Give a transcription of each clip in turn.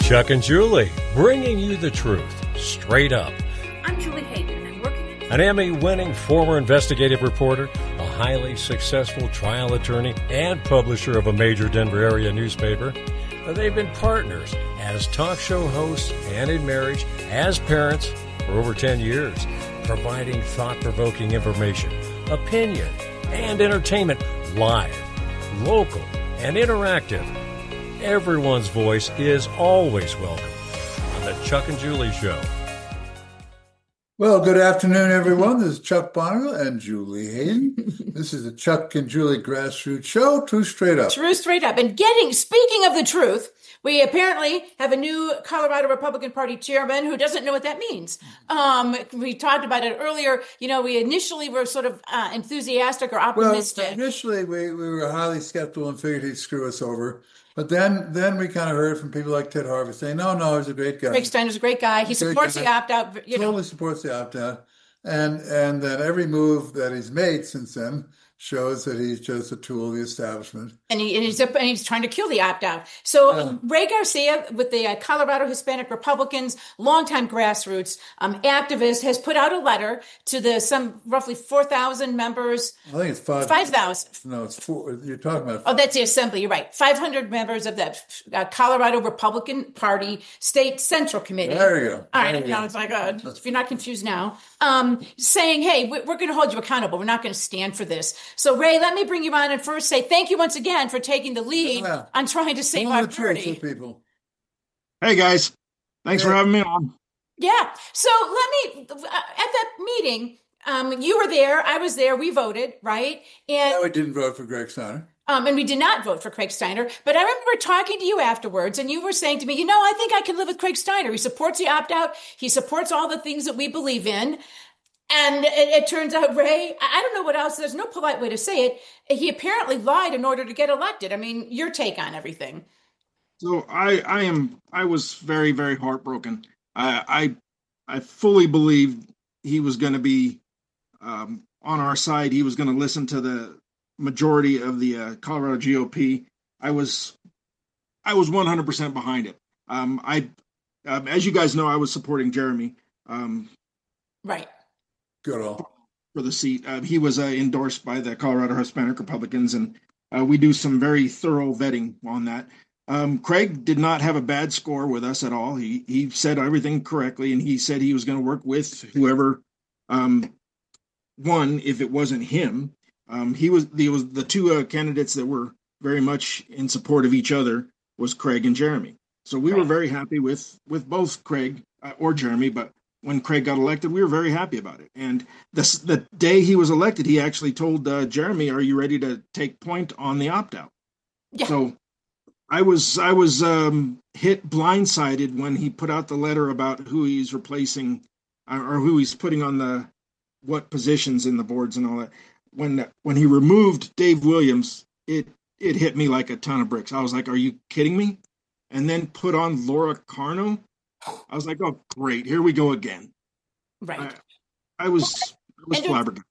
Chuck and Julie, bringing you the truth, straight up. I'm Julie Hayden, and I'm working An Emmy-winning former investigative reporter, a highly successful trial attorney, and publisher of a major Denver area newspaper. They've been partners as talk show hosts and in marriage as parents for over 10 years, providing thought-provoking information, opinion, and entertainment live, local, and interactive. Everyone's voice is always welcome on the Chuck and Julie Show. Well, good afternoon, everyone. This is Chuck Bonneville and Julie Hayden. This is the Chuck and Julie Grassroots Show, True Straight Up. True Straight Up. And speaking of the truth, we apparently have a new Colorado Republican Party chairman who doesn't know what that means. We talked about it earlier. You know, we initially were sort of enthusiastic or optimistic. Well, initially we were highly skeptical and figured he'd screw us over. But then we kind of heard from people like Ted Harvey saying, no, he's a great guy. Craig Steiner's a great guy. He supports the opt-out. Totally supports the opt-out. And then every move that he's made since then shows that he's just a tool of the establishment. And he's trying to kill the opt-out. So Ray Garcia with the Colorado Hispanic Republicans, longtime grassroots activist, has put out a letter to some roughly 4,000 members. I think it's 5,000. No, it's 4. You're talking about. Oh, that's the assembly. You're right. 500 members of that Colorado Republican Party State Central Committee. There you go. All right. Now it's like, if you're not confused now, saying, hey, we're going to hold you accountable. We're not going to stand for this. So, Ray, let me bring you on and first say thank you once again for taking the lead on trying to save our party. People. Hey, guys. Thanks for having me on. Yeah. So at that meeting, you were there. I was there. We voted, right? And we didn't vote for Greg Steiner. And we did not vote for Craig Steiner. But I remember talking to you afterwards, and you were saying to me, I think I can live with Craig Steiner. He supports the opt-out. He supports all the things that we believe in. And it turns out, Ray, I don't know what else. There's no polite way to say it. He apparently lied in order to get elected. I mean, your take on everything. So I was very, very heartbroken. I fully believed he was going to be on our side. He was going to listen to the majority of the Colorado GOP. I was 100% behind it. As you guys know, I was supporting Jeremy. Right. Good old. For the seat. He was endorsed by the Colorado Hispanic Republicans, and we do some very thorough vetting on that. Craig did not have a bad score with us at all. He said everything correctly, and he said he was going to work with whoever won if it wasn't him. He was the two candidates that were very much in support of each other was Craig and Jeremy. So we were very happy with both Craig or Jeremy, but when Craig got elected, we were very happy about it. And the day he was elected, he actually told Jeremy, "Are you ready to take point on the opt-out?" Yeah. So I was hit blindsided when he put out the letter about who he's replacing or who he's putting on what positions in the boards and all that. When he removed Dave Williams, it hit me like a ton of bricks. I was like, "Are you kidding me?" And then put on Laura Carno. I was like, "Oh, great! Here we go again." Right. I was flabbergasted.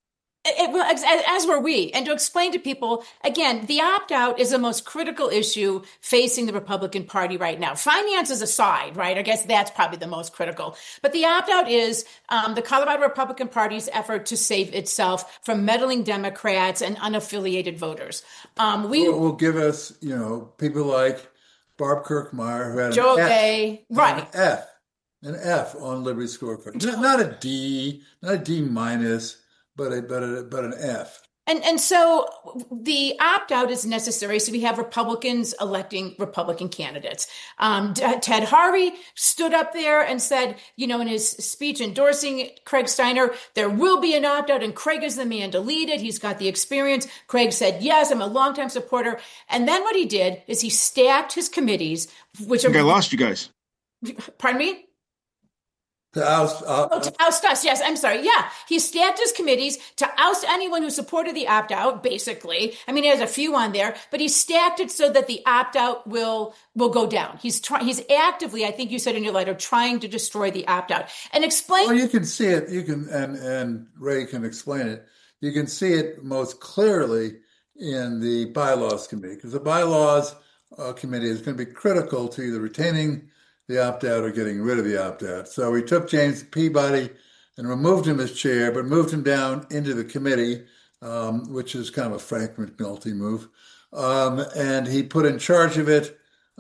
As were we. And to explain to people, again, the opt-out is the most critical issue facing the Republican Party right now. Finances aside, right? I guess that's probably the most critical. But the opt-out is the Colorado Republican Party's effort to save itself from meddling Democrats and unaffiliated voters. Will give us, people like Barb Kirkmeyer, who had Joe an Gay, right? An F on Liberty scorecard. Not a D minus, but an F. And so the opt-out is necessary. So we have Republicans electing Republican candidates. Ted Harvey stood up there and said, in his speech endorsing Craig Steiner, there will be an opt-out and Craig is the man to lead it. He's got the experience. Craig said, yes, I'm a longtime supporter. And then what he did is he stacked his committees, which I lost you guys. Pardon me? To oust us. Yes, I'm sorry. Yeah. He stacked his committees to oust anyone who supported the opt-out, basically. I mean, he has a few on there, but he stacked it so that the opt-out will go down. He's actively, I think you said in your letter, trying to destroy the opt-out. And explain. Well, you can see it. You can, and Ray can explain it. You can see it most clearly in the bylaws committee, because the bylaws committee is going to be critical to either retaining the opt-out or getting rid of the opt-out. So he took James Peabody and removed him as chair, but moved him down into the committee, which is kind of a Frank McNulty move. And he put in charge of it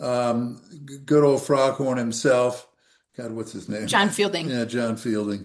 good old Froghorn himself. God, what's his name? John Fielding. Yeah, John Fielding.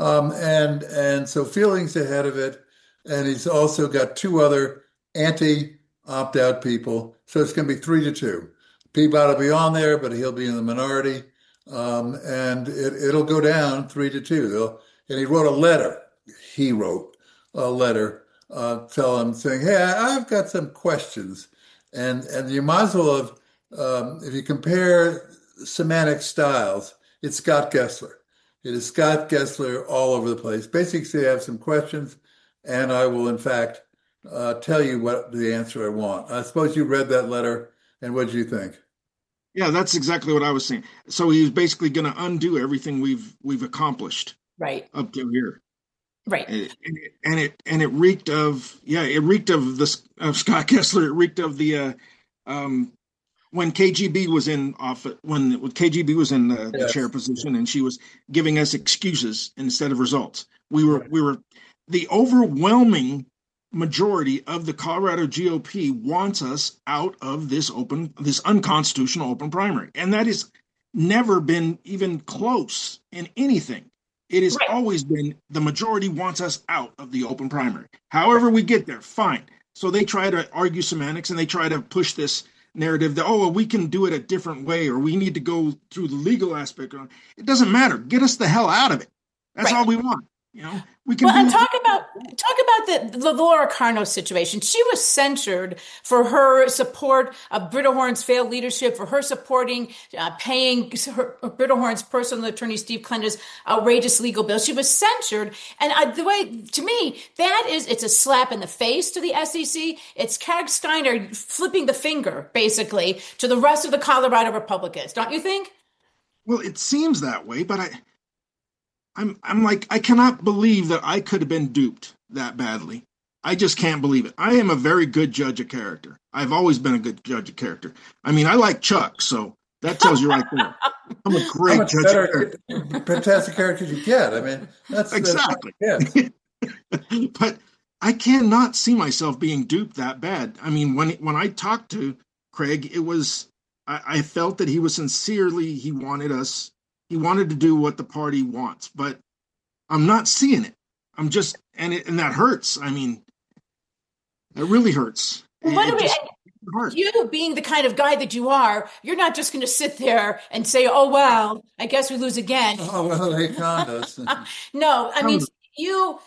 And so Fielding's ahead of it, and he's also got two other anti-opt-out people. So it's going to be 3-2. Peabody will be on there, but he'll be in the minority, and it'll go down 3-2. And he wrote a letter. He wrote a letter telling him, saying, "Hey, I've got some questions," and you might as well have, if you compare semantic styles, it's Scott Gessler. It is Scott Gessler all over the place. Basically, I have some questions, and I will, in fact, tell you what the answer I want. I suppose you read that letter, and what did you think? Yeah, that's exactly what I was saying. So he's basically going to undo everything we've accomplished Right. up to here. Right. And it reeked of Scott Gessler. It reeked of the when KGB was in office, when KGB was in the chair position, and she was giving us excuses instead of results. We were the overwhelming majority of the Colorado GOP wants us out of this unconstitutional open primary, and that has never been even close in anything. It has always been the majority wants us out of the open primary. However we get there, fine. So they try to argue semantics, and they try to push this narrative that, oh, well, we can do it a different way, or we need to go through the legal aspect. It doesn't matter. Get us the hell out of it. That's all we want. We can. Well, and talk about the Laura Carno situation. She was censured for her support of Britta Horn's failed leadership, for her supporting paying Britta Horn's personal attorney Steve Clenda's outrageous legal bills. She was censured, and the way, to me, it's a slap in the face to the SEC. It's Kag Steiner flipping the finger, basically, to the rest of the Colorado Republicans. Don't you think? Well, it seems that way, but I'm like, I cannot believe that I could have been duped that badly. I just can't believe it. I am a very good judge of character. I've always been a good judge of character. I mean, I like Chuck, so that tells you right there. I'm a great judge of character. Fantastic characters you get. I mean, that's exactly. But I cannot see myself being duped that bad. I mean, when I talked to Craig, I felt that he was sincerely, he wanted to do what the party wants, but I'm not seeing it. I'm just, and that hurts. I mean, it really hurts. You being the kind of guy that you are, you're not just going to sit there and say, "Oh well, I guess we lose again." Oh well, they conned us. No, I mean, you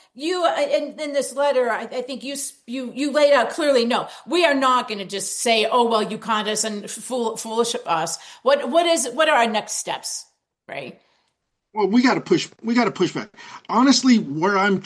in this letter, I think you laid out clearly. No, we are not going to just say, "Oh well, you conned us and foolish us." What are our next steps? Right. Well, we got to push back. Honestly, where I'm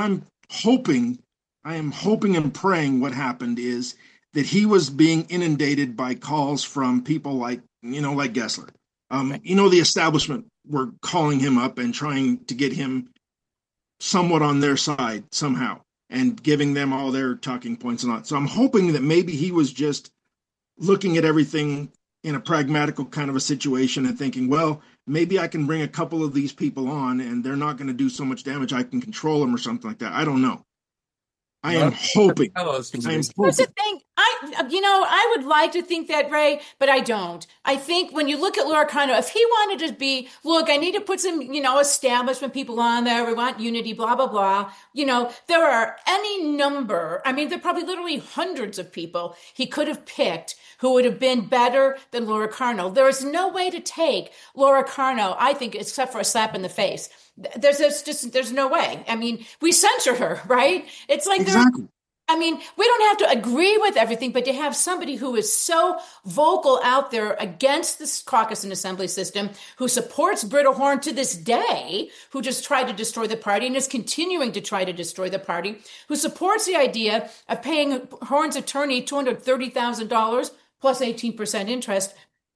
hoping, I am hoping and praying what happened is that he was being inundated by calls from people like Gessler. The establishment were calling him up and trying to get him somewhat on their side somehow and giving them all their talking points and all that. So I'm hoping that maybe he was just looking at everything in a pragmatical kind of a situation and thinking, well, maybe I can bring a couple of these people on and they're not going to do so much damage. I can control them or something like that. I don't know. I am hoping. Here's the thing. I would like to think that, Ray, but I don't. I think when you look at Laura Carno, if he wanted to be, look, I need to put some, establishment people on there. We want unity, blah, blah, blah. There are any number. I mean, there are probably literally hundreds of people he could have picked who would have been better than Laura Carno. There is no way to take Laura Carno, I think, except for a slap in the face. There's no way. I mean, we censure her, right? It's like, exactly. We don't have to agree with everything, but to have somebody who is so vocal out there against this caucus and assembly system, who supports Britta Horn to this day, who just tried to destroy the party and is continuing to try to destroy the party, who supports the idea of paying Horn's attorney $230,000 plus 18% interest.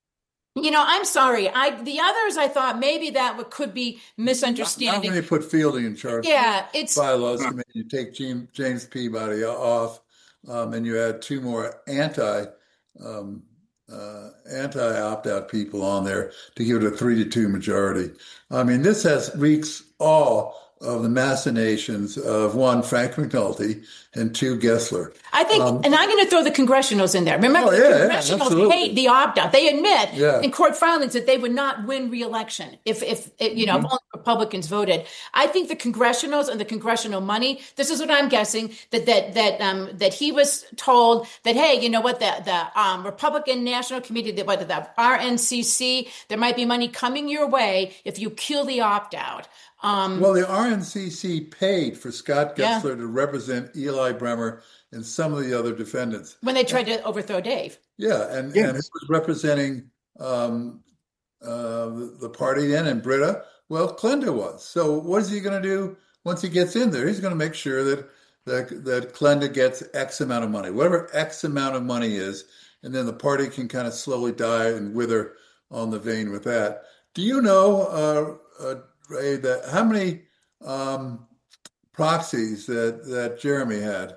I'm sorry. The others, I thought maybe that could be misunderstanding. How many put Fielding in charge? Yeah, it's bylaws committee. You take James Peabody off, and you add two more anti-opt-out people on there to give it a 3-2 majority. I mean, this has reeks all of the machinations of one, Frank McNulty, and two, Gessler. I think, and I'm going to throw the congressionals in there. Remember, the congressionals hate the opt-out. They admit in court filings that they would not win re-election if only Republicans voted. I think the congressionals and the congressional money. This is what I'm guessing that he was told that, hey, you know what, the Republican National Committee, the RNCC, there might be money coming your way if you kill the opt-out. Well, the RNCC paid for Scott Gessler to represent Eli Bremer and some of the other defendants when they tried to overthrow Dave. Yeah, and he was representing the party then, and Britta. Well, Klenda was. So what is he going to do once he gets in there? He's going to make sure that Klenda gets X amount of money, whatever X amount of money is, and then the party can kind of slowly die and wither on the vein with that. Do you know, Ray, that how many proxies that Jeremy had?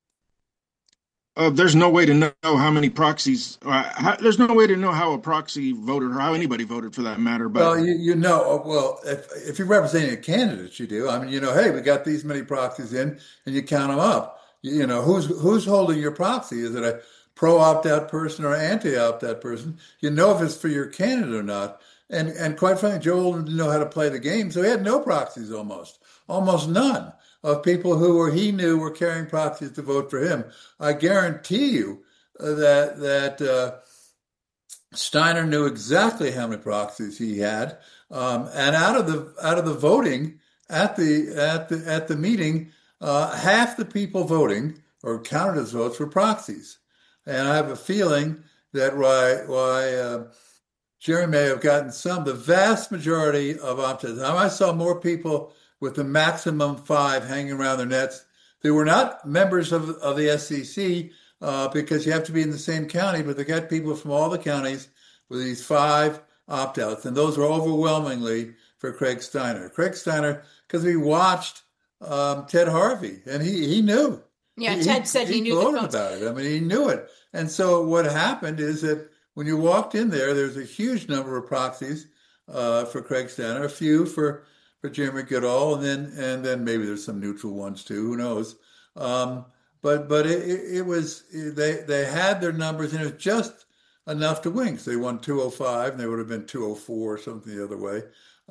There's no way to know how many proxies. There's no way to know how a proxy voted or how anybody voted for that matter. But well, if you're representing a candidate, you do. I mean, hey, we got these many proxies in, and you count them up. Who's holding your proxy? Is it a pro opt-out person or anti opt-out person? You know if it's for your candidate or not. And quite frankly, Joe Oldham didn't know how to play the game, so he had no proxies almost none of people who he knew were carrying proxies to vote for him. I guarantee you that Steiner knew exactly how many proxies he had, and out of the voting at the meeting, half the people voting or counted as votes were proxies, and I have a feeling that why. Jeremy may have gotten some. The vast majority of opt-outs. I saw more people with the maximum 5 hanging around their nets. They were not members of the SEC because you have to be in the same county, but they got people from all the counties with these 5 opt-outs, and those were overwhelmingly for Craig Steiner. Craig Steiner, because we watched Ted Harvey, and he knew. Yeah, Ted said he knew about it. I mean, he knew it. And so what happened is that when you walked in there's a huge number of proxies for Craig Steiner, a few for Jeremy Goodall, and then maybe there's some neutral ones too. Who knows? But it was they had their numbers, and it was just enough to win. So they won 205, and they would have been 204 or something the other way.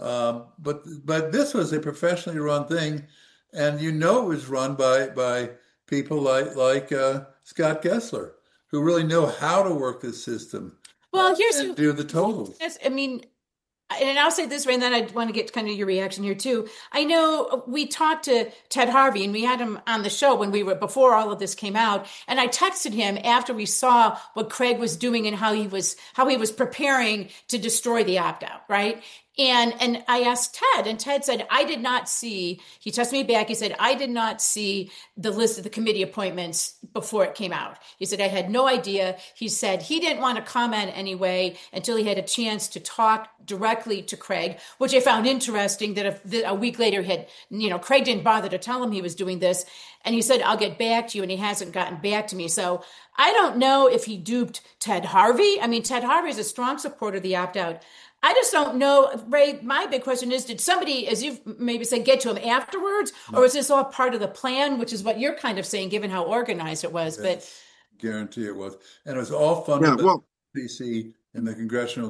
But this was a professionally run thing, and it was run by people like Scott Gessler, who really know how to work this system. Well, do the totals. I mean, and I'll say this, Ray, and then I want to get kind of your reaction here too. I know we talked to Ted Harvey, and we had him on the show before all of this came out, and I texted him after we saw what Craig was doing and how he was preparing to destroy the opt-out, right? And I asked Ted, and Ted said, I did not see, he texted me back, he said, I did not see the list of the committee appointments before it came out. He said, I had no idea. He said he didn't want to comment anyway until he had a chance to talk directly to Craig, which I found interesting that a week later Craig didn't bother to tell him he was doing this. And he said, I'll get back to you. And he hasn't gotten back to me. So I don't know if he duped Ted Harvey. I mean, Ted Harvey is a strong supporter of the opt-out. I just don't know, Ray. My big question is, did somebody, as you've maybe said, get to him afterwards? No. Or is this all part of the plan, which is what you're kind of saying, given how organized it was? But guarantee it was. And it was all funded by the DC and the congressional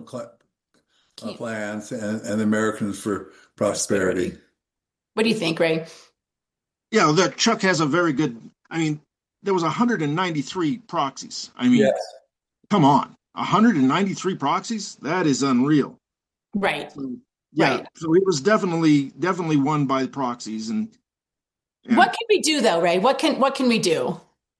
plans and the Americans for Prosperity. What do you think, Ray? Yeah, that Chuck has a very good, there was 193 proxies. Come on. 193 proxies? That is unreal. Right. So, right. So it was definitely won by proxies. And what can we do though, Ray? What can we do?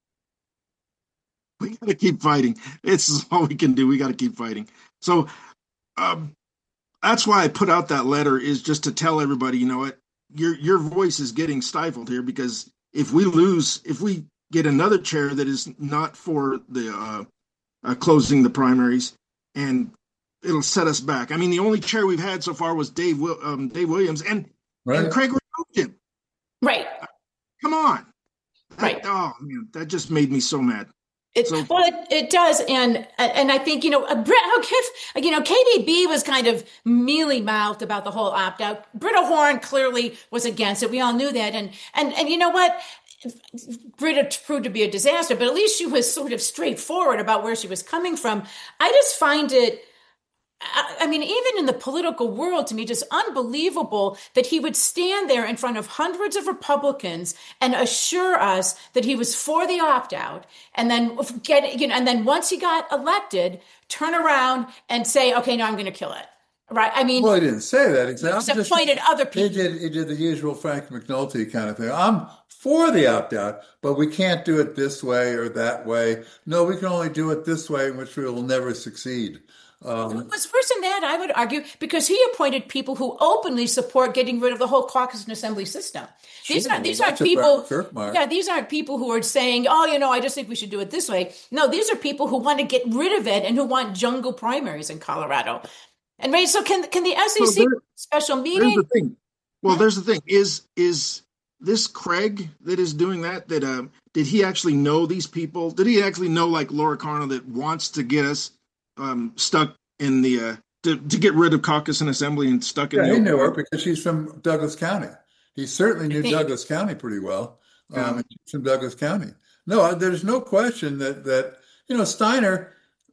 We got to keep fighting. It's all we can do. We got to keep fighting. So that's why I put out that letter, is just to tell everybody, you know what, your voice is getting stifled here, because if we get another chair that is not for the closing the primaries, and it'll set us back. The only chair we've had so far was Dave Williams, and Craig removed him. Right. Come on. Right. Oh man, that just made me so mad. It does, and I think Britt. I'll give KBB was kind of mealy mouthed about the whole opt out. Britta Horn clearly was against it. We all knew that, and you know what? Britta proved to be a disaster, but at least she was sort of straightforward about where she was coming from. I just find it. I mean, even in the political world, to me, just unbelievable that he would stand there in front of hundreds of Republicans and assure us that he was for the opt-out, and then and then once he got elected, turn around and say, "Okay, now I'm going to kill it." Right? I mean, well, he didn't say that exactly. He appointed other people. He did the usual Frank McNulty kind of thing. I'm for the opt-out, but we can't do it this way or that way. No, we can only do it this way, in which we will never succeed. It was worse than that, I would argue, because he appointed people who openly support getting rid of the whole caucus and assembly system. These aren't people. Yeah, these aren't people who are saying, "Oh, I just think we should do it this way." No, these are people who want to get rid of it and who want jungle primaries in Colorado. And Ray, so can the SEC special meeting? There's the thing. Well, there's the thing. Is this Craig that is doing that? Did he actually know these people? Did he actually know, like Laura Carno, that wants to get us stuck in the to get rid of caucus and assembly and stuck in? He knew her because she's from Douglas County. He certainly knew Douglas County pretty well. She's from Douglas County. No, there's no question that Steiner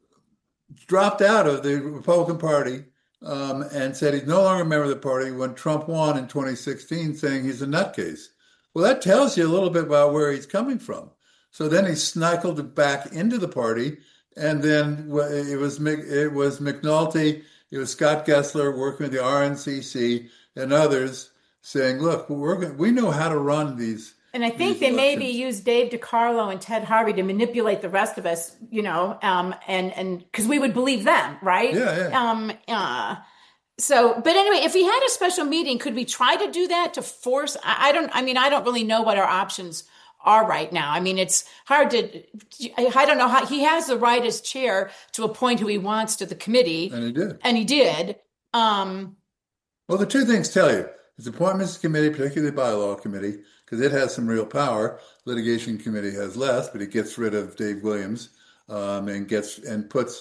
dropped out of the Republican Party and said he's no longer a member of the party when Trump won in 2016, saying he's a nutcase. Well, that tells you a little bit about where he's coming from. So then he snuggled back into the party. And then it was McNulty, it was Scott Gessler working with the RNCC and others saying, "Look, we know how to run these." And I think they maybe used Dave DiCarlo and Ted Harvey to manipulate the rest of us, and because we would believe them, right? Yeah. So, but anyway, if we had a special meeting, could we try to do that to force? I don't really know what our options are right now. I mean, it's hard I don't know how he has the right as chair to appoint who he wants to the committee. And he did. Well, the two things tell you. His appointments committee, particularly the bylaw committee, because it has some real power. Litigation committee has less, but it gets rid of Dave Williams and puts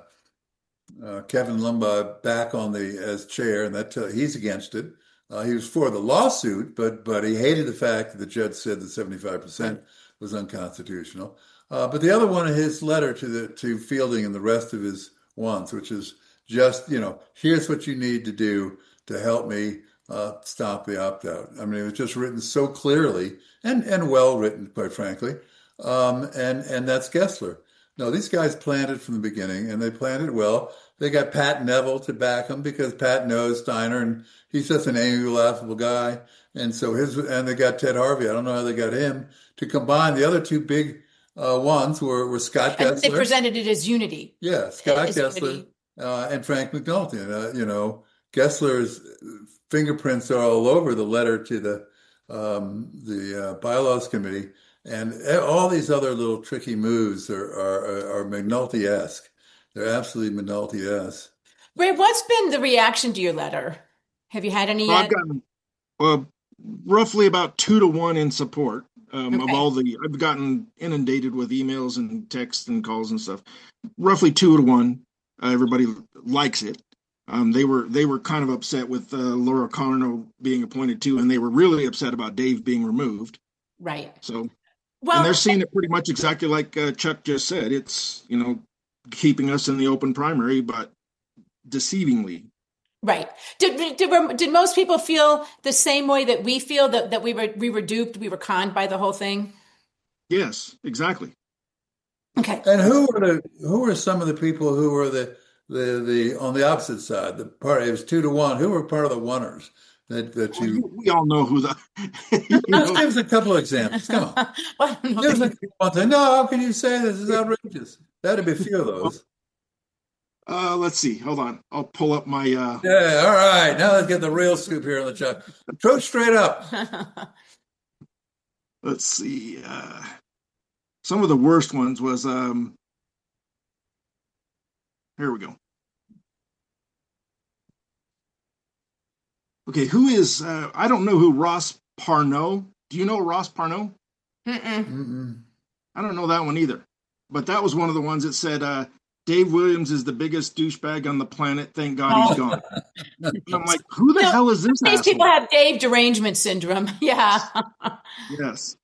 Kevin Lumbaugh back as chair, and he's against it. He was for the lawsuit, but he hated the fact that the judge said that 75% was unconstitutional. But the other one, his letter to Fielding and the rest of his ones, which is just, here's what you need to do to help me stop the opt-out. I mean, it was just written so clearly and well written, quite frankly. And that's Gessler. No, these guys planned it from the beginning, and they planned it well. They got Pat Neville to back them because Pat knows Steiner, and he's just an amiable, laughable guy. And so and they got Ted Harvey. I don't know how they got him to combine. The other two big ones were Scott Gessler. They presented it as unity. Yeah, Scott Gessler and Frank McNulty. And, Gessler's fingerprints are all over the letter to the bylaws committee. And all these other little tricky moves are McNulty-esque. They're absolutely McNulty-esque. Ray, what's been the reaction to your letter? Have you had any yet? I've gotten roughly about 2-to-1 in support of all I've gotten inundated with emails and texts and calls and stuff. Roughly 2-to-1. Everybody likes it. They were kind of upset with Laura Carno being appointed too, and they were really upset about Dave being removed. Right. So, and they're seeing it pretty much exactly like Chuck just said. It's keeping us in the open primary, but deceivingly. Right. Did most people feel the same way that we feel, that we were duped, we were conned by the whole thing? Yes, exactly. Okay. And who were some of the people who were the on the opposite side? The party, it was 2-to-1. Who were part of the oneers? That you... We all know who the... Let's give us a couple of examples. Come on. Give us no, how can you say this is outrageous? That'd be a few of those. Let's see. Hold on. I'll pull up my... Yeah, all right. Now let's get the real scoop here on the chat. Approach straight up. Let's see. Some of the worst ones was... Here we go. Okay, who is, I don't know who Ross Parnell. Do you know Ross Parnell? Mm-mm. Mm-mm. I don't know that one either. but that was one of the ones that said, Dave Williams is the biggest douchebag on the planet. Thank God he's gone. And I'm like, who the hell is this These asshole? people have Dave derangement syndrome. Yeah. Yes.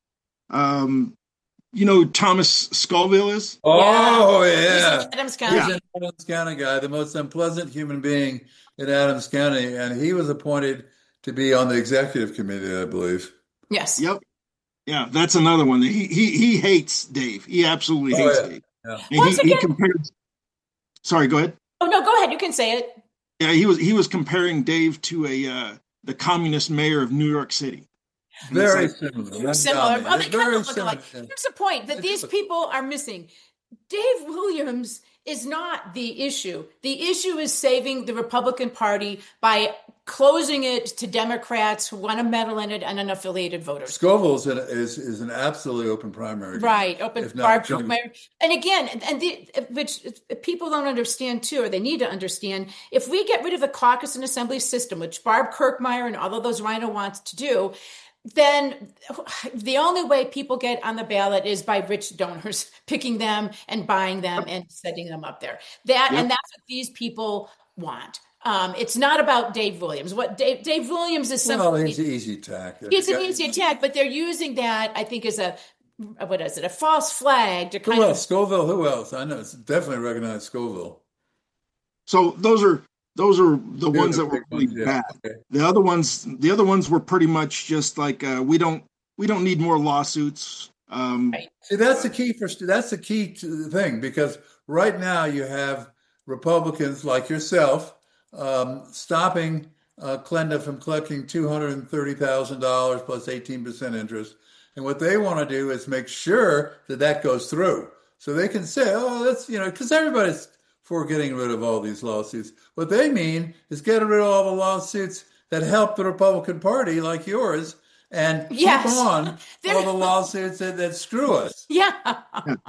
You know who Thomas Scoville is? Oh, He's yeah. an Adams County. He's an Adams County guy, the most unpleasant human being in Adams County. And he was appointed to be on the executive committee, I believe. Yes. Yep. Yeah, that's another one. He hates Dave. He absolutely hates Dave. Yeah. And he compared. Sorry, go ahead. Oh no, go ahead. You can say it. Yeah, he was comparing Dave to the communist mayor of New York City. Very similar. Similar. Oh, they kind Very of look alike. similar. Here's the point that these people are missing. Dave Williams is not the issue. The issue is saving the Republican Party by closing it to Democrats who want to meddle in it and unaffiliated voters. Scoville is an absolutely open primary. Right, open primary. And again, which people don't understand too, or they need to understand, if we get rid of the caucus and assembly system, which Barb Kirkmeyer and all of those Rhino wants to do, then the only way people get on the ballot is by rich donors picking them and buying them and setting them up there. And that's what these people want. It's not about Dave Williams. What Dave Williams is something. Well, he's an easy attack. He's an easy attack, but they're using that, I think, as a false flag to kind of. Scoville? Who else? I know. It's definitely recognize Scoville. So those are the ones that were really bad. Okay. The other ones were pretty much just like we don't need more lawsuits. Right. See, that's the key to the thing, because right now you have Republicans like yourself stopping Klenda from collecting $230,000 plus 18% interest, and what they want to do is make sure that goes through, so they can say, "Oh, that's because everybody's for getting rid of all these lawsuits." What they mean is getting rid of all the lawsuits that help the Republican Party, like yours, and keep on all the lawsuits that screw us. Yeah.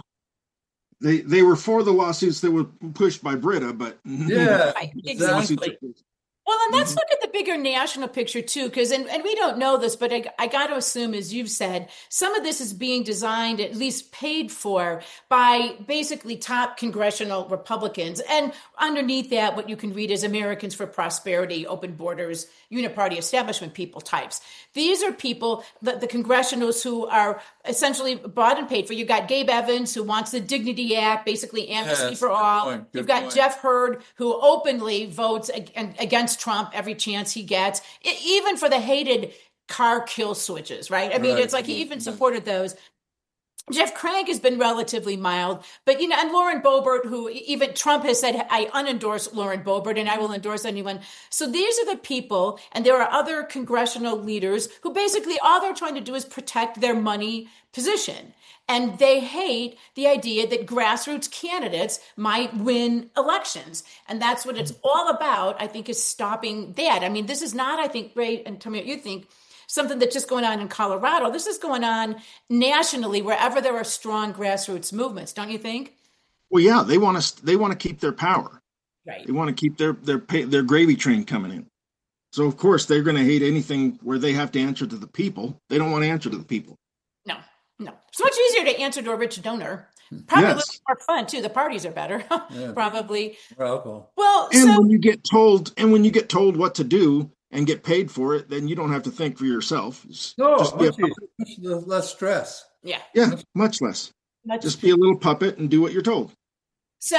They were for the lawsuits that were pushed by Britta, but right, exactly. Well, and let's look at the bigger national picture too, because and we don't know this, but I got to assume, as you've said, some of this is being designed, at least paid for, by basically top congressional Republicans, and underneath that, what you can read is Americans for Prosperity, Open Borders, Uniparty establishment people types. These are people, the congressionals who are essentially bought and paid for. You've got Gabe Evans, who wants the Dignity Act, basically amnesty for all. You've got Jeff Hurd, who openly votes against Trump every chance he gets, even for the hated car kill switches, right? I mean, it's like he even supported those. Jeff Craig has been relatively mild, but and Lauren Boebert, who even Trump has said, I unendorse Lauren Boebert and I will endorse anyone. So these are the people, and there are other congressional leaders who basically all they're trying to do is protect their money position. And they hate the idea that grassroots candidates might win elections. And that's what it's all about, I think, is stopping that. I mean, this is not, I think, Ray, and tell me what you think, something that's just going on in Colorado. This is going on nationally, wherever there are strong grassroots movements, don't you think? Well, yeah, they want to keep their power. Right. They want to keep their gravy train coming in. So, of course, they're going to hate anything where they have to answer to the people. They don't want to answer to the people. No. It's much easier to answer to a rich donor. Probably a little more fun too. The parties are better, probably. Well, when you get told what to do and get paid for it, then you don't have to think for yourself. Much less stress. Yeah, much less. Just be a little puppet and do what you're told. So,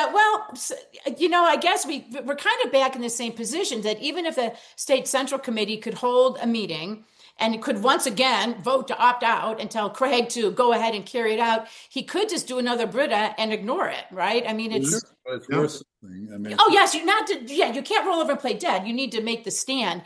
I guess we're kind of back in the same position that even if the state central committee could hold a meeting and could once again vote to opt out and tell Craig to go ahead and carry it out, he could just do another Britta and ignore it, right? I mean, it's worse thing. I mean, you can't roll over and play dead. You need to make the stand.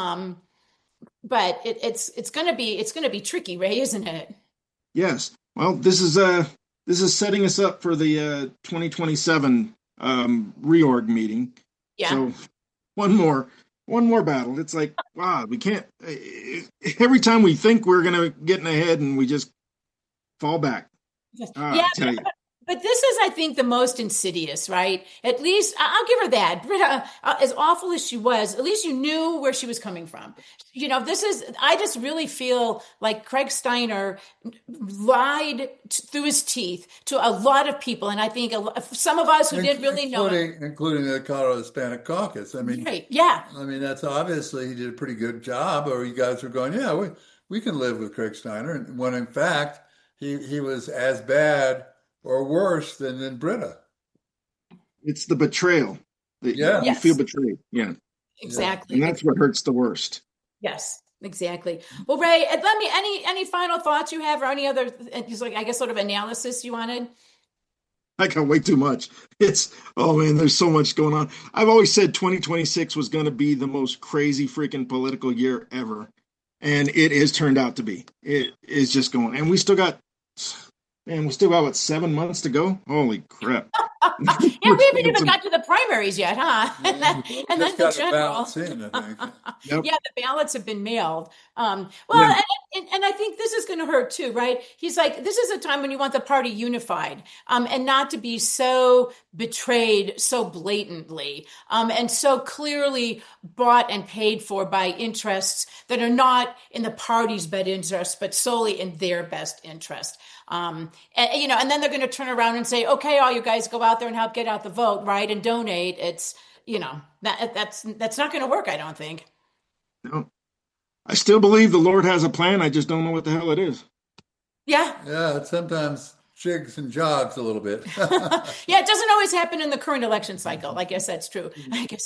But it's going to be tricky, Ray, isn't it? Yes. Well, this is setting us up for the 2027 reorg meeting. Yeah. So one more battle. It's like, wow, we can't. Every time we think we're going to get ahead and we just fall back. I tell you. But this is, I think, the most insidious, right? At least I'll give her that. Britta, as awful as she was, at least you knew where she was coming from. I just really feel like Craig Steiner lied through his teeth to a lot of people. And I think some of us who didn't really know him. Including the Colorado Hispanic Caucus. I mean, right, yeah. I mean, that's obviously he did a pretty good job, or you guys were going, yeah, we can live with Craig Steiner. And when in fact, he was as bad or worse than Britta. It's the betrayal. Yeah. You feel betrayed. Yeah. Exactly. And that's what hurts the worst. Yes, exactly. Well, Ray, let me, any final thoughts you have or any other, I guess, sort of analysis you wanted? I got way too much. Oh man, there's so much going on. I've always said 2026 was going to be the most crazy freaking political year ever. And it has turned out to be. It is just going. And we still got what, 7 months to go? Holy crap. Yeah, we haven't even got to the primaries yet, huh? And then the general. In, I think. Yep. Yeah, the ballots have been mailed. And I think this is going to hurt too, right? He's like, this is a time when you want the party unified, and not to be so betrayed so blatantly, and so clearly bought and paid for by interests that are not in the party's best interest, but solely in their best interest. And then they're going to turn around and say, okay, all you guys go out there and help get out the vote, right? And donate. It's, that's not going to work, I don't think. No, I still believe the Lord has a plan. I just don't know what the hell it is. Yeah. Yeah. It sometimes jigs and jogs a little bit. Yeah. It doesn't always happen in the current election cycle. I guess that's true.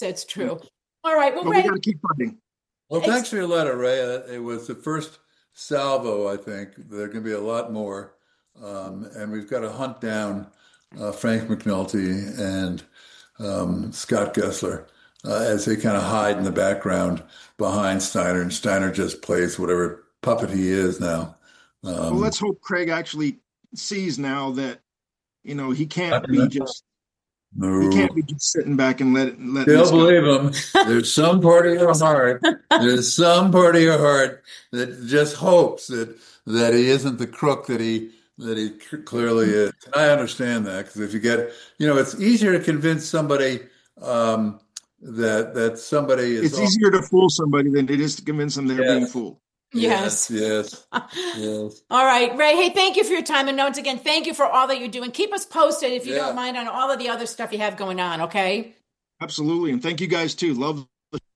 All right. Well, Ray, we got to keep fighting. Well, thanks for your letter, Ray. It was the first salvo, I think. There are going to be a lot more. And we've got to hunt down Frank McNulty and Scott Gessler as they kind of hide in the background behind Steiner, and Steiner just plays whatever puppet he is now. Well, let's hope Craig actually sees now that he can't be just sitting back and let. They'll believe him. There's some part of your heart. There's some part of your heart that just hopes that he isn't the crook that he clearly is. And I understand that, because if you get, it's easier to convince somebody that somebody is. It's easier to fool somebody than it is to convince them they're being fooled. Yes. All right, Ray. Hey, thank you for your time. And once again, thank you for all that you're doing. Keep us posted, if you don't mind, on all of the other stuff you have going on. Okay. Absolutely. And thank you guys too. Love.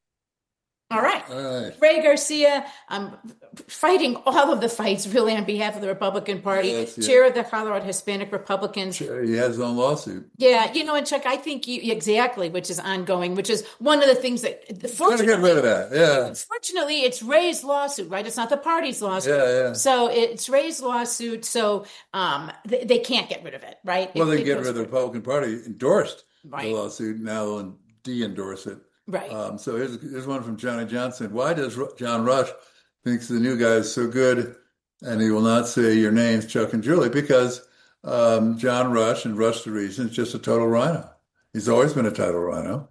All right. Ray Garcia, fighting all of the fights, really, on behalf of the Republican Party, chair of the Colorado Hispanic Republicans. Sure, he has his own lawsuit. Yeah, and Chuck, I think which is ongoing, which is one of the things that, fortunately, get rid of that. Yeah. Fortunately, it's Ray's lawsuit, right? It's not the party's lawsuit. Yeah. So it's Ray's lawsuit, so they can't get rid of it, right? Well, they get rid of the Republican Party endorsed the lawsuit, now they'll de-endorse it. Right. So here's one from Johnny Johnson. Why does John Rush thinks the new guy is so good, and he will not say your names, Chuck and Julie? Because John Rush, and Rush the Reason, is just a total rhino. He's always been a total rhino.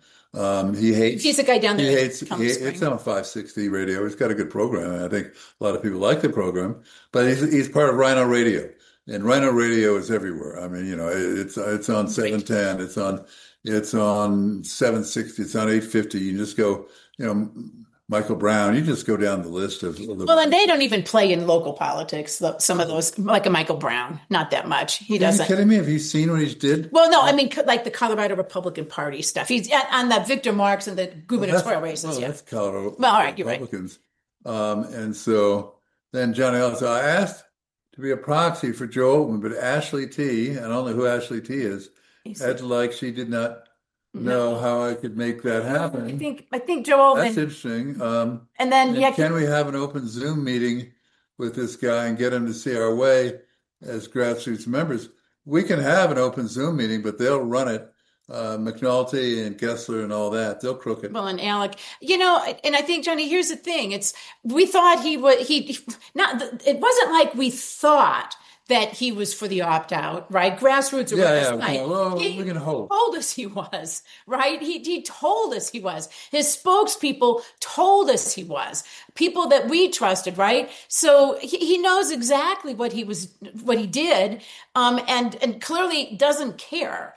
He's a guy down there. It's on 560 radio. He's got a good program, and I think a lot of people like the program. But he's part of Rhino Radio, and Rhino Radio is everywhere. I mean, it's on 710. It's on 760. It's on 850. You just go, Michael Brown. You just go down the list of. And they don't even play in local politics. Some of those, like a Michael Brown, not that much. He doesn't. Are you kidding me? Have you seen what he did? Well, no. I mean, like the Colorado Republican Party stuff. He's on the Victor Marks and the gubernatorial races. That's Colorado. Well, all right, you're Republicans. Right. And so then Johnny also, I asked to be a proxy for Joe Oltmann, but Ashley T. I don't know who Ashley T. is. Acted like she did not know how I could make that happen. I think Joe Oltmann. That's interesting. And then can we have an open Zoom meeting with this guy and get him to see our way as grassroots members? We can have an open Zoom meeting, but they'll run it. McNulty and Gessler and all that, they'll crook it. Well, and Alec, and I think, Johnny, here's the thing: we thought it wasn't like we thought that he was for the opt-out, right? Grassroots Yeah, awareness. yeah. Well, He we can hope. told us he was, right? He told us he was. His spokespeople told us he was. People that we trusted, right? So he knows exactly what he did, and clearly doesn't care.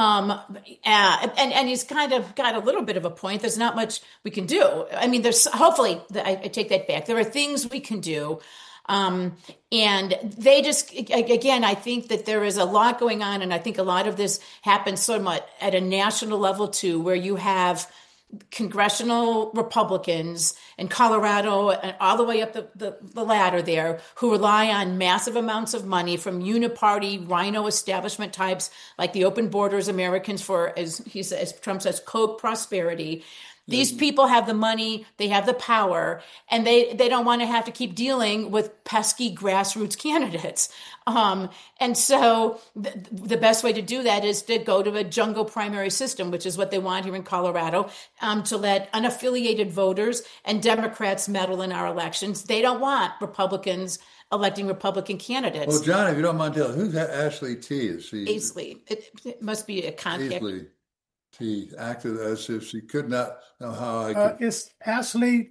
And he's kind of got a little bit of a point. There's not much we can do. I mean, hopefully, I take that back. There are things we can do. And they just, again, I think that there is a lot going on. And I think a lot of this happens somewhat at a national level too, where you have congressional Republicans in Colorado and all the way up the ladder there who rely on massive amounts of money from uniparty rhino establishment types like the Open Borders Americans for, as Trump says, quote, prosperity. These people have the money, they have the power, and they don't want to have to keep dealing with pesky grassroots candidates. And so the best way to do that is to go to a jungle primary system, which is what they want here in Colorado, to let unaffiliated voters and Democrats meddle in our elections. They don't want Republicans electing Republican candidates. Well, John, if you don't mind telling, who's Ashley T? Is she? Aisley. It must be a contact. Aisley T acted as if she could not know how I could. It's Ashley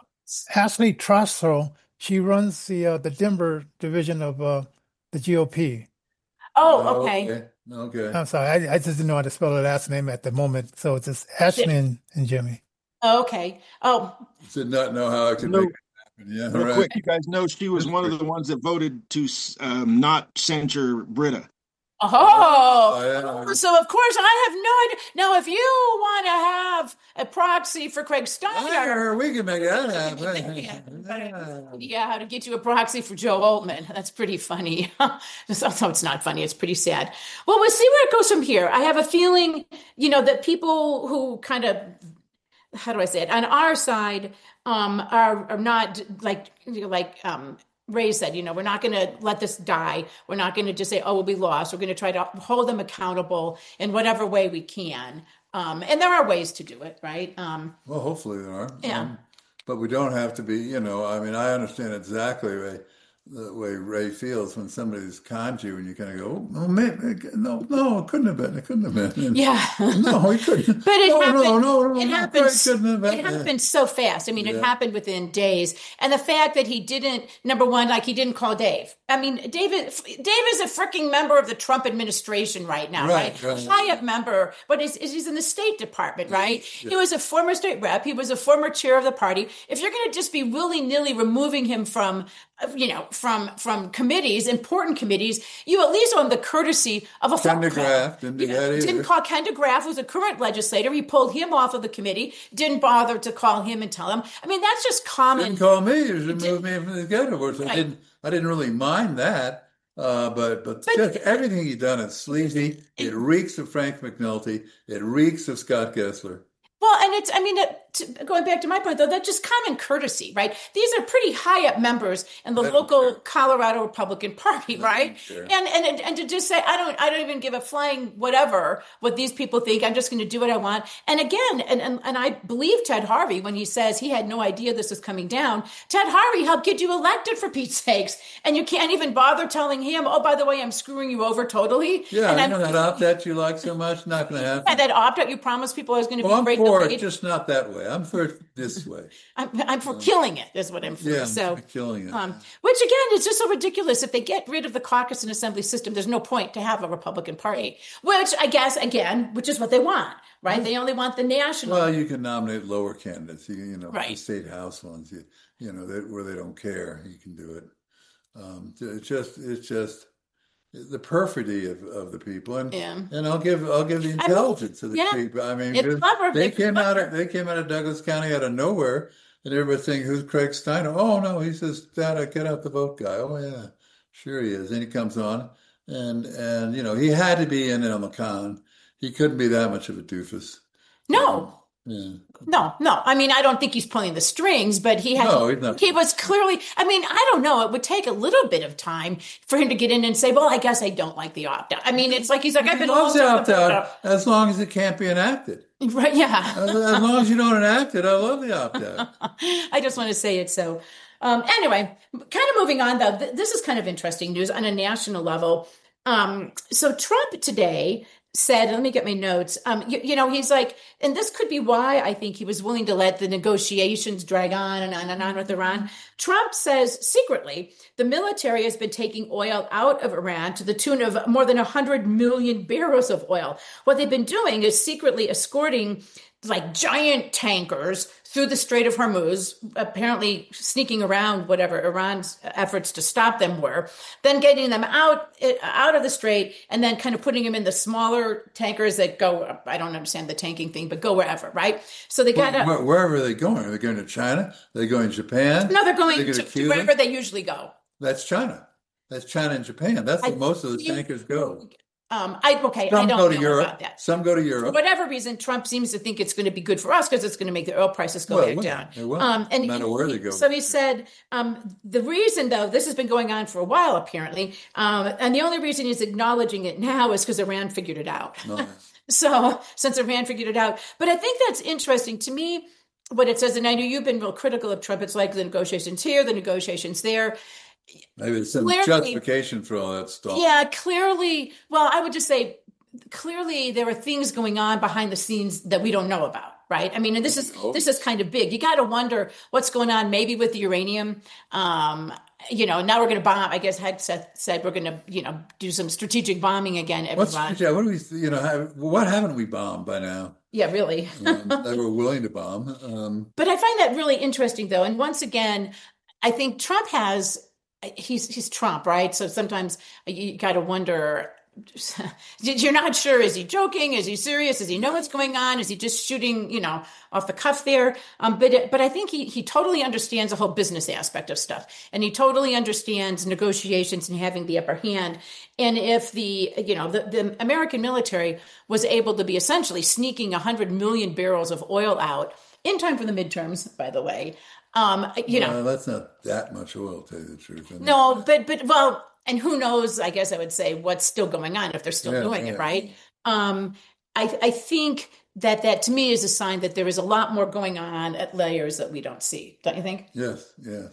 Trostro. She runs the Denver division of the GOP. Oh, okay. Okay. I'm sorry, I just didn't know how to spell her last name at the moment, so it's just Ashley and Jimmy. Okay. Oh. Did not know how I could make it happen. Yeah, real right. quick, you guys know she was one of the ones that voted to not censure Britta. Oh, yeah. So of course I have no idea. Now, if you want to have a proxy for Craig Steiner, we can make that happen. Yeah, how to get you a proxy for Joe Altman. That's pretty funny. Although it's not funny, it's pretty sad. Well, we'll see where it goes from here. I have a feeling, that people who kind of, how do I say it, on our side are not like Ray said, we're not going to let this die. We're not going to just say, oh, we lost. We're going to try to hold them accountable in whatever way we can. And there are ways to do it, right? Well, hopefully there are. Yeah. But we don't have to be, I understand exactly the way Ray feels when somebody's conned you and you kind of go, oh, maybe, no, it couldn't have been. It couldn't have been. And, yeah. No, it couldn't. But it happened. No, it happened. It happened so fast. I mean, it happened within days. And the fact that he didn't, number one, he didn't call Dave. I mean, Dave is a freaking member of the Trump administration right now, right? High-up member, but he's in the State Department, right? Yeah. He was a former state rep. He was a former chair of the party. If you're going to just be willy-nilly removing him from committees, important committees, you at least owe him the courtesy of a Ken DeGraff didn't do that either. Didn't call Ken DeGraff, who's a current legislator. He pulled him off of the committee. Didn't bother to call him and tell him. I mean, that's just common. Didn't call me. He removed me from the schedule. Right. I didn't really mind that. But just everything he's done is sleazy. It reeks of Frank McNulty. It reeks of Scott Gessler. Well, and going back to my point, though, that's just common courtesy, right? These are pretty high up members in the local Colorado Republican Party, right? Sure. And to just say, I don't even give a flying whatever what these people think. I'm just going to do what I want. And again, and I believe Ted Harvey when he says he had no idea this was coming down. Ted Harvey helped get you elected, for Pete's sakes, and you can't even bother telling him, oh, by the way, I'm screwing you over totally. Yeah, and that opt-out you like so much, not going to happen. Yeah, that opt-out you promised people I was going to be great. I'm for it, just not that way. I'm for it this way. I'm for killing it, is what I'm for. Yeah, so killing it. Which again is just so ridiculous. If they get rid of the caucus and assembly system, there's no point to have a Republican Party. Which I guess which is what they want, right? They only want the national. Well, you can nominate lower candidates. Right. The state house ones. Where they don't care, you can do it. It's just the perfidy of the people, and I'll give the intelligence of the people. I mean, they came out of Douglas County out of nowhere, and everybody's saying, "Who's Craig Steiner?" Oh no, he's this get out the vote guy. Oh yeah, sure he is. And he comes on, and he had to be in on the con. He couldn't be that much of a doofus. No. Yeah. No. I mean, I don't think he's pulling the strings, but he was clearly, I don't know. It would take a little bit of time for him to get in and say, well, I guess I don't like the opt-out. I mean, it's like, he's like, I've been loves the opt-out as long as it can't be enacted. Right. Yeah. As long as you don't enact it, I love the opt-out. I just want to say it so Anyway, kind of moving on though, this is kind of interesting news on a national level. So Trump today said, let me get my notes. He's like, and this could be why I think he was willing to let the negotiations drag on and on and on with Iran. Trump says secretly the military has been taking oil out of Iran to the tune of more than 100 million barrels of oil. What they've been doing is secretly escorting like giant tankers through the Strait of Hormuz, apparently sneaking around whatever Iran's efforts to stop them were, then getting them out of the strait, and then kind of putting them in the smaller tankers that go, I don't understand the tanking thing, but go wherever, right? So they got wherever are they going? Are they going to China? Are they going to Japan? No, they're going to wherever they usually go. That's China. That's China and Japan. That's where most of the tankers go. I don't know about that. Some go to Europe. For whatever reason, Trump seems to think it's going to be good for us because it's going to make the oil prices go back down. It will. No matter where they go. So he said the reason, though, this has been going on for a while, apparently, and the only reason he's acknowledging it now is because Iran figured it out. No. So since Iran figured it out. But I think that's interesting to me, what it says, and I know you've been real critical of Trump. It's like the negotiations here, the negotiations there. Maybe there's some justification for all that stuff. Yeah, clearly. Well, I would just say clearly there are things going on behind the scenes that we don't know about, right? I mean, and this is kind of big. You got to wonder what's going on maybe with the uranium. Now we're going to bomb. I guess Hegseth said we're going to, do some strategic bombing again. What haven't we bombed by now? Yeah, really. They were willing to bomb. But I find that really interesting, though. And once again, I think Trump he's Trump, right? So sometimes you got to wonder, you're not sure, is he joking? Is he serious? Does he know what's going on? Is he just shooting, off the cuff there? But I think he totally understands the whole business aspect of stuff. And he totally understands negotiations and having the upper hand. And if the American military was able to be essentially sneaking 100 million barrels of oil out in time for the midterms, by the way, that's not that much oil, to tell you the truth. No, but and who knows, I guess I would say what's still going on if they're still doing it, right? I think that to me is a sign that there is a lot more going on at layers that we don't see. Don't you think? Yes.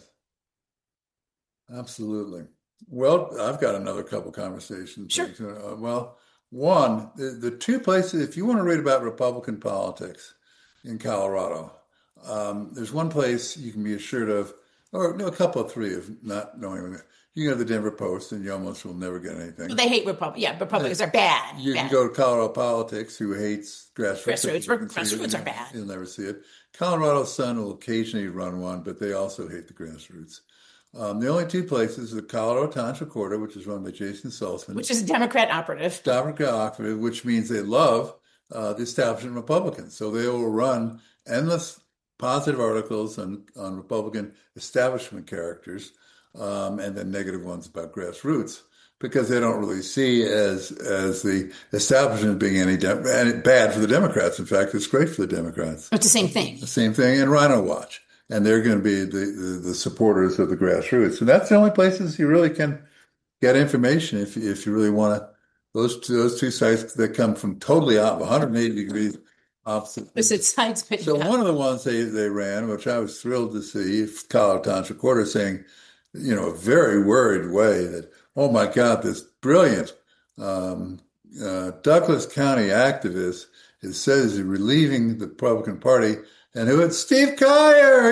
Absolutely. Well, I've got another couple conversations. Sure. One, the two places, if you want to read about Republican politics in Colorado, there's one place you can be assured of, or no, a couple of three of not knowing. You can go to the Denver Post, and you almost will never get anything. Well, they hate Republicans. Yeah, Republicans are bad. You can go to Colorado Politics, who hates grassroots. Grassroots are bad. You'll never see it. Colorado Sun will occasionally run one, but they also hate the grassroots. The only two places are the Colorado Times Recorder, which is run by Jason Saltzman. Which is a Democrat operative. Which means they love the establishment Republicans. So they will run endless positive articles on Republican establishment characters, and then negative ones about grassroots, because they don't really see as the establishment being any bad for the Democrats. In fact, it's great for the Democrats. It's the same thing. The same thing in Rhino Watch. And they're going to be the supporters of the grassroots. And that's the only places you really can get information if you really want to. Those two sites that come from totally out 180 degrees opposite sides. So one of the ones they ran, which I was thrilled to see, Colorado Times Recorder saying, a very worried way that, oh my God, this brilliant Douglas County activist says he's relieving the Republican Party. And who it's Steve Collier,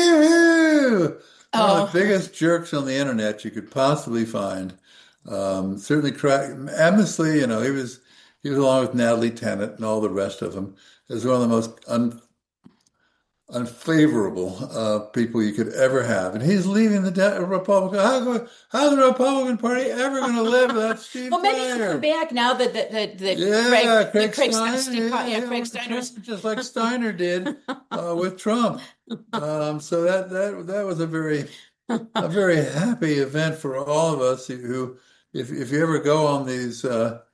one of the biggest jerks on the internet you could possibly find. Certainly, Amnesty, he was along with Natalie Tennant and all the rest of them, as one of the most unfavorable people you could ever have. And he's leaving the Republican. How's the Republican Party ever going to live without Steve Collier? Maybe he'll come back now that Craig Steiner, just like Steiner did with Trump. So that was a very happy event for all of us who, if you ever go on these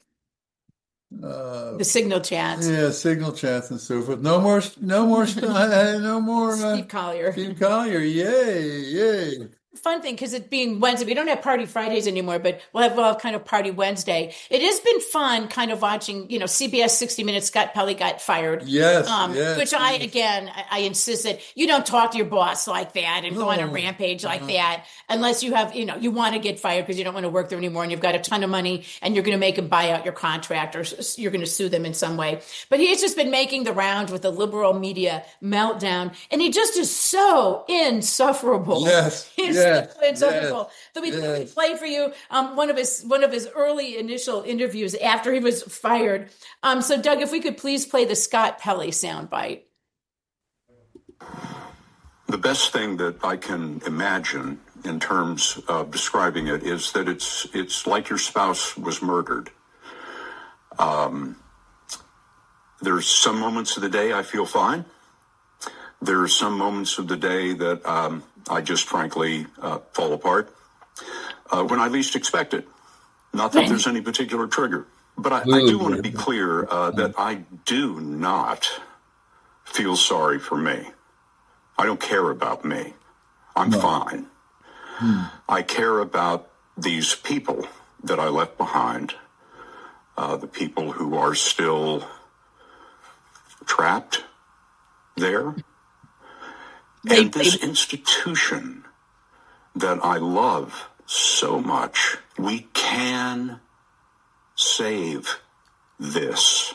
the signal chats. Yeah, signal chats and so forth. No more Steve Collier. Steve Collier, yay. fun thing because it being Wednesday, we don't have Party Fridays anymore, but we'll have kind of Party Wednesday. It has been fun kind of watching, CBS 60 Minutes. Scott Pelley got fired. Yes, which I insist that you don't talk to your boss like that and go on a rampage like that unless you have, you want to get fired because you don't want to work there anymore and you've got a ton of money and you're going to make them buy out your contract or you're going to sue them in some way. But he's just been making the rounds with the liberal media meltdown, and he just is so insufferable. Yes, insufferable. So we play for you one of his early initial interviews after he was fired. So Doug, if we could please play the Scott Pelley soundbite. The best thing that I can imagine in terms of describing it is that it's like your spouse was murdered. There's some moments of the day I feel fine. There are some moments of the day that I just frankly fall apart when I least expect it. Not that there's any particular trigger, but I do want to be clear that I do not feel sorry for me. I don't care about me. I'm fine. I care about these people that I left behind, the people who are still trapped there. And this institution that I love so much, we can save this.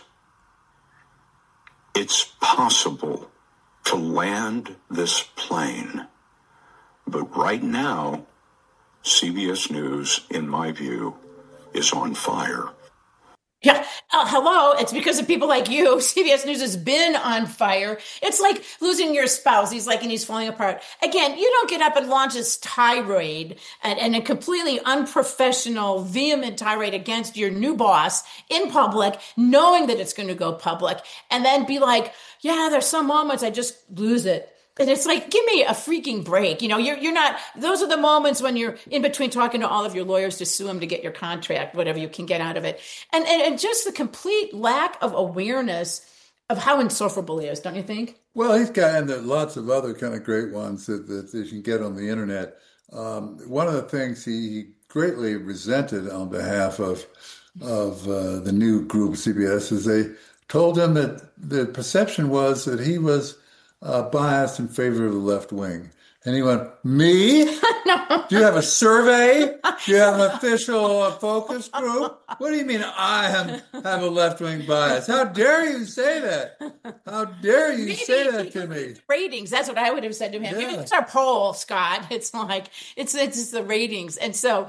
It's possible to land this plane. But right now, CBS News, in my view, is on fire. Yeah. Hello. It's because of people like you. CBS News has been on fire. It's like losing your spouse. He's falling apart. Again, you don't get up and launch this tirade and a completely unprofessional, vehement tirade against your new boss in public, knowing that it's going to go public, and then be like, yeah, there's some moments I just lose it. And it's like, give me a freaking break. You're not, those are the moments when you're in between talking to all of your lawyers to sue them to get your contract, whatever you can get out of it. And just the complete lack of awareness of how insufferable he is, don't you think? Well, he's got, and there are lots of other kind of great ones that you can get on the internet. One of the things he greatly resented on behalf of the new group CBS is they told him that the perception was that he was biased in favor of the left wing. And he went, me? No. Do you have a survey? Do you have an official focus group? What do you mean I have a left-wing bias? How dare you say that? How dare you say that to me? Ratings. That's what I would have said to him. Yeah. It's our poll, Scott. It's like, it's the ratings. And so,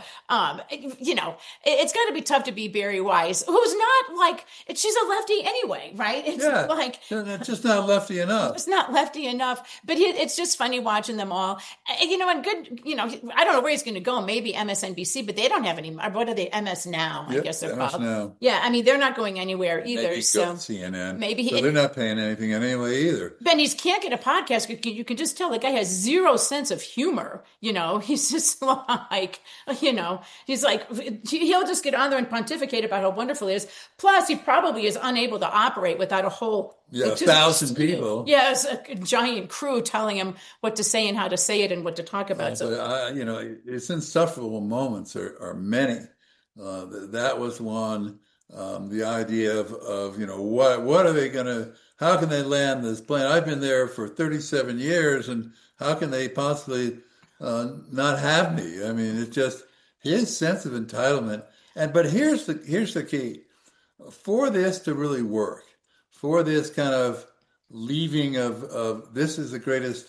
it's got to be tough to be Bari Weiss, who's not like, she's a lefty anyway, right? It's like, it's just not lefty enough. It's not lefty enough, but it's just funny watching them all. And good, I don't know where he's going to go. Maybe MSNBC, but they don't have any. What are they? MS Now, I guess they're MS called. Now. Yeah, I mean, they're not going anywhere either. Maybe so CNN. Maybe so they're not paying anything anyway either. Ben, he can't get a podcast. You can just tell the guy has zero sense of humor. He's just like, he's like, he'll just get on there and pontificate about how wonderful he is. Plus, he probably is unable to operate without a whole 1,000 people. Yes, a giant crew telling him what to say and how to say it and what to talk about. But its insufferable moments are many. That was one. The idea of what are they going to? How can they land this plane? I've been there for 37 years, and how can they possibly not have me? I mean, it's just his sense of entitlement. But here's the key: for this to really work, for this kind of leaving of this is the greatest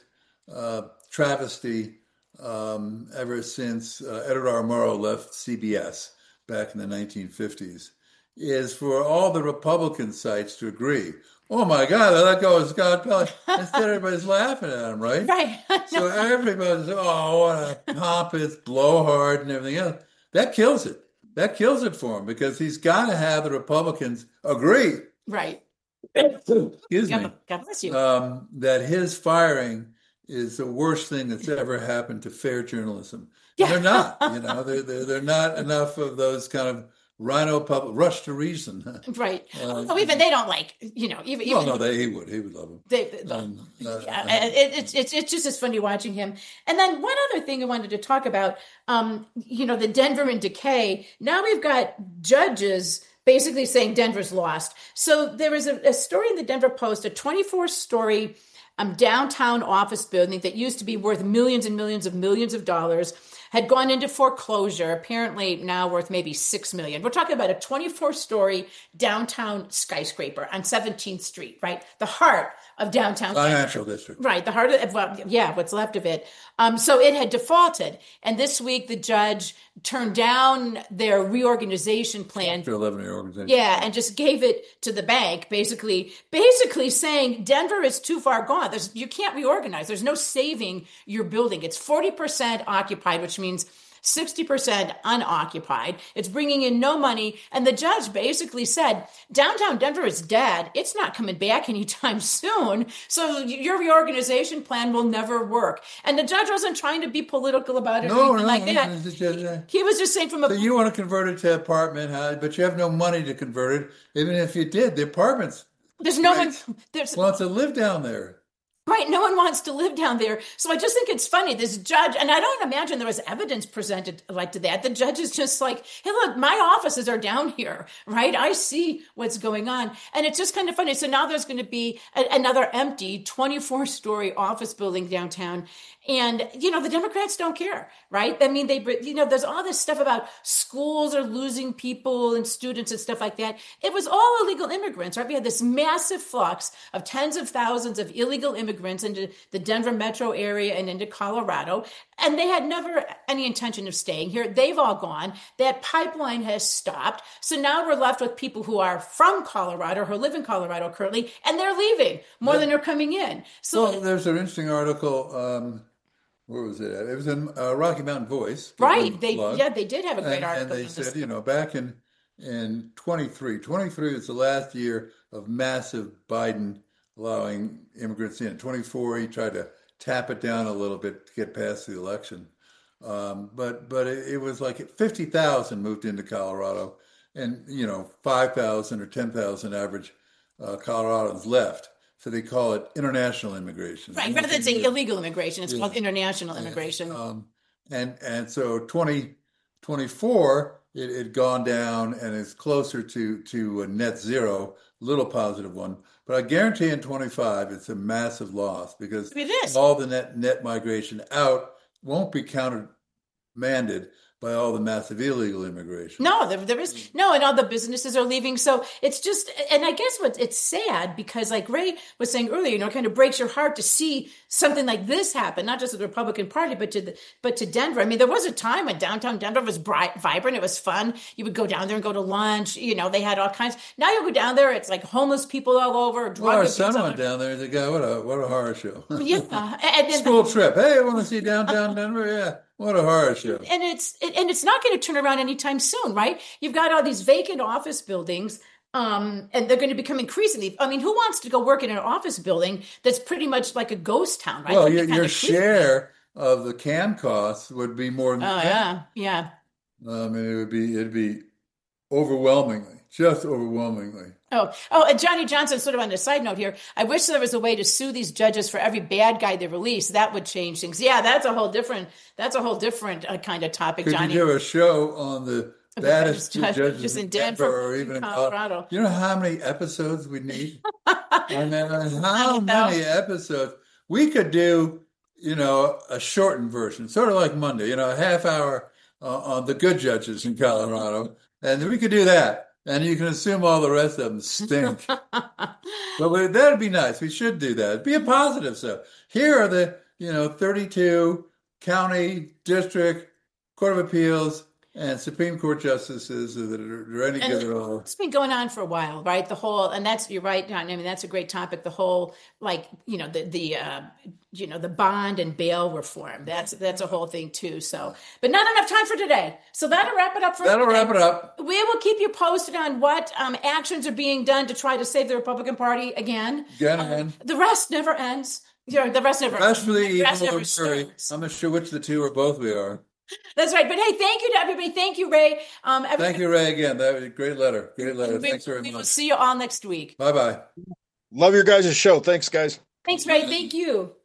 travesty ever since Edward R. Murrow left CBS back in the 1950s, is for all the Republican sites to agree. Oh my God, they let go of Scott Pelley. Instead, everybody's laughing at him, right? Right. So everybody's, what a pompous blowhard and everything else. That kills it. That kills it for him because he's got to have the Republicans agree. Right. Excuse me. God bless you. That his firing is the worst thing that's ever happened to fair journalism. Yeah. They're not, they're not enough of those kind of Rhino public rush to reason. Right. Even they don't like, even. Well, no, he would love him. It's just as funny watching him. And then one other thing I wanted to talk about, the Denver in decay. Now we've got judges basically saying Denver's lost. So there was a story in the Denver Post, a 24-story downtown office building that used to be worth millions and millions of dollars, had gone into foreclosure, apparently now worth maybe $6 million. We're talking about a 24-story downtown skyscraper on 17th Street, right? The heart of downtown. Financial district. Right, the heart of, what's left of it. So it had defaulted. And this week, the judge turned down their reorganization plan. Chapter 11 reorganization. Yeah, and just gave it to the bank, basically saying Denver is too far gone. You can't reorganize. There's no saving your building. It's 40% occupied, which means 60% unoccupied. It's bringing in no money. And the judge basically said, downtown Denver is dead. It's not coming back anytime soon. So your reorganization plan will never work. And the judge wasn't trying to be political about it or anything like that. He was just saying So you want to convert it to apartment, but you have no money to convert it. Even if you did, the apartments. There's no one wants to live down there. Right. No one wants to live down there. So I just think it's funny. This judge, and I don't imagine there was evidence presented like to that. The judge is just like, hey, look, my offices are down here, right? I see what's going on. And it's just kind of funny. So now there's going to be another empty 24-story office building downtown. And, the Democrats don't care, right? I mean, there's all this stuff about schools are losing people and students and stuff like that. It was all illegal immigrants, right? We had this massive flux of tens of thousands of illegal immigrants into the Denver metro area and into Colorado. And they had never any intention of staying here. They've all gone. That pipeline has stopped. So now we're left with people who are from Colorado, who live in Colorado currently, and they're leaving more than they're coming in. So there's an interesting article. Where was it at? It was in Rocky Mountain Voice. Right. They did have a great article. And they said, back in 23 was the last year of massive Biden allowing immigrants in. 24, he tried to tap it down a little bit to get past the election. But it was like 50,000 moved into Colorado and, 5,000 or 10,000 average Coloradans left. So they call it international immigration. Right, rather than saying illegal immigration, it's called international immigration. And so 2024, it had gone down and is closer to a net zero, little positive one. But I guarantee in 25, it's a massive loss because all the net migration out won't be countermanded by all the massive illegal immigration. No, there is no, and all the businesses are leaving. So it's just, and I guess it's sad because like Ray was saying earlier, it kind of breaks your heart to see something like this happen, not just to the Republican Party, but to Denver. I mean, there was a time when downtown Denver was vibrant. It was fun. You would go down there and go to lunch. They had all kinds. Now you go down there, it's like homeless people all over. Well, our son went down there. The guy, what a horror show. Yeah, and then, school trip. Hey, I want to see downtown Denver. Yeah. What a horror show. And it's not going to turn around anytime soon, right? You've got all these vacant office buildings, and they're going to become increasingly. I mean, who wants to go work in an office building that's pretty much like a ghost town, right? Well, your share of the CAM costs would be more than that. Yeah. I mean, it'd be just overwhelmingly. Oh, and Johnny Johnson, sort of on a side note here, I wish there was a way to sue these judges for every bad guy they release. That would change things. Yeah, that's a whole different kind of topic, Johnny. Could you do a show on the baddest judges in Denver or even in Colorado? You know how many episodes we need? I mean, how many episodes? We could do, a shortened version, sort of like Monday, a half hour on the good judges in Colorado. And we could do that. And you can assume all the rest of them stink. But that'd be nice. We should do that. It'd be a positive stuff. Here are the, 32 county, district, Court of Appeals, and Supreme Court justices that are any good at all. It's been going on for a while, right? The whole, and you're right, John. I mean, that's a great topic. The whole, the bond and bail reform. That's a whole thing too. So, but not enough time for today. So that'll wrap it up for today. That'll wrap it up. We will keep you posted on what actions are being done to try to save the Republican Party again. The rest never ends. The rest never. That's for the evil. I'm not sure which the two or both we are. That's right. But hey, thank you to everybody. Thank you, Ray. Thank you, Ray, again. That was a great letter. Great letter. We, Thanks very we will much. see you all next week. Bye-bye. Love your guys' show. Thanks, guys. Thanks, Ray. Thank you.